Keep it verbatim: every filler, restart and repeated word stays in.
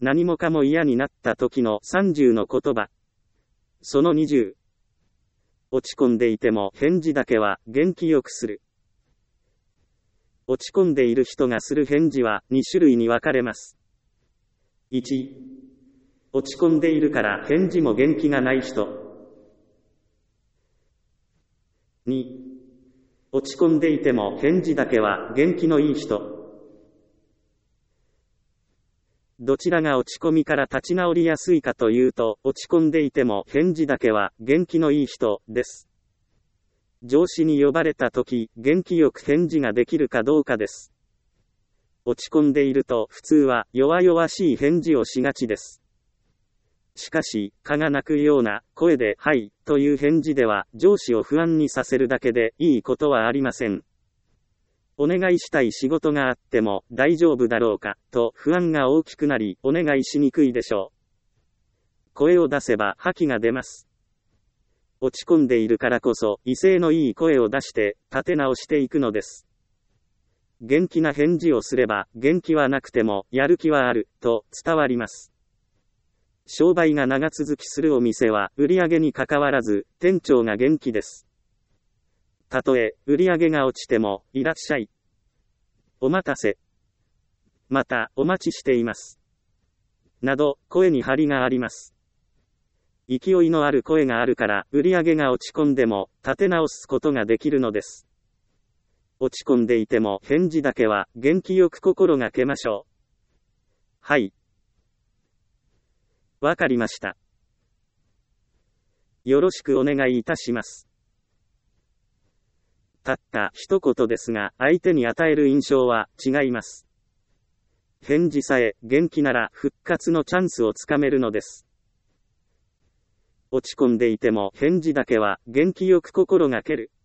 何もかも嫌になった時のさんじゅうの言葉。そのにじゅう。落ち込んでいても返事だけは元気よくする。落ち込んでいる人がする返事はに種類に分かれます。いち、落ち込んでいるから返事も元気がない人。に、落ち込んでいても返事だけは元気のいい人。どちらが落ち込みから立ち直りやすいかというと、落ち込んでいても返事だけは元気のいい人です。上司に呼ばれたとき、元気よく返事ができるかどうかです。落ち込んでいると普通は弱々しい返事をしがちです。しかし、蚊が鳴くような声ではい、という返事では上司を不安にさせるだけでいいことはありません。お願いしたい仕事があっても大丈夫だろうか、と不安が大きくなりお願いしにくいでしょう。声を出せば覇気が出ます。落ち込んでいるからこそ威勢のいい声を出して立て直していくのです。元気な返事をすれば元気はなくてもやる気はある、と伝わります。商売が長続きするお店は売上にかかわらず店長が元気です。たとえ売上が落ちてもいらっしゃい。お待たせ。またお待ちしています。など声に張りがあります。勢いのある声があるから売上が落ち込んでも立て直すことができるのです。落ち込んでいても返事だけは元気よく心がけましょう。はい。わかりました。よろしくお願いいたします。たった一言ですが、相手に与える印象は違います。返事さえ元気なら復活のチャンスをつかめるのです。落ち込んでいても返事だけは元気よく心がける。